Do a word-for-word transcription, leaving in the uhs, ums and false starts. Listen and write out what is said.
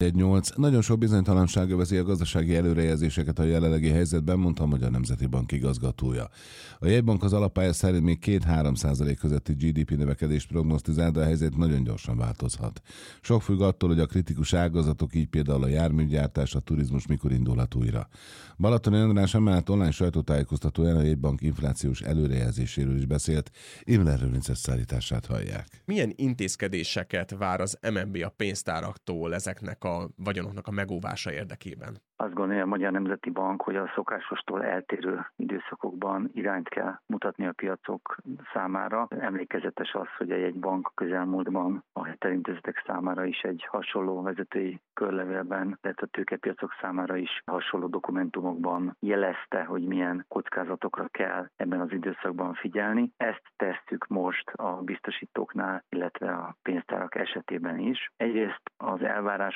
nyolc. Nagyon sok bizonytalanság övezi a gazdasági előrejelzéseket a jelenlegi helyzetben, mondta a Magyar Nemzeti Bank igazgatója. A jegybank az alappálya szerint még két-három százalék közötti gé dé pé növekedést prognosztizál, de a helyzet nagyon gyorsan változhat. Sok függ attól, hogy a kritikus ágazatok, így például a járműgyártás, a turizmus mikor indulhat újra. Balatoni András emellett online sajtótájékoztatóján a jegybank inflációs előrejelzéséről is beszélt. Imre Lőrinces szállítását hallják. Milyen intézkedéseket vár az em en bé a pénztáraktól ezeknek a vagyonoknak a megóvása érdekében? Azt gondolja a Magyar Nemzeti Bank, hogy a szokásostól eltérő időszakokban irányt kell mutatni a piacok számára. Emlékezetes az, hogy a jegybank közelmúltban a hitelintézetek számára is egy hasonló vezetői körlevélben, illetve a tőkepiacok számára is hasonló dokumentumokban jelezte, hogy milyen kockázatokra kell ebben az időszakban figyelni. Ezt tesszük most a biztosítóknál, illetve a pénztárak esetében is. Egyrészt az elvárás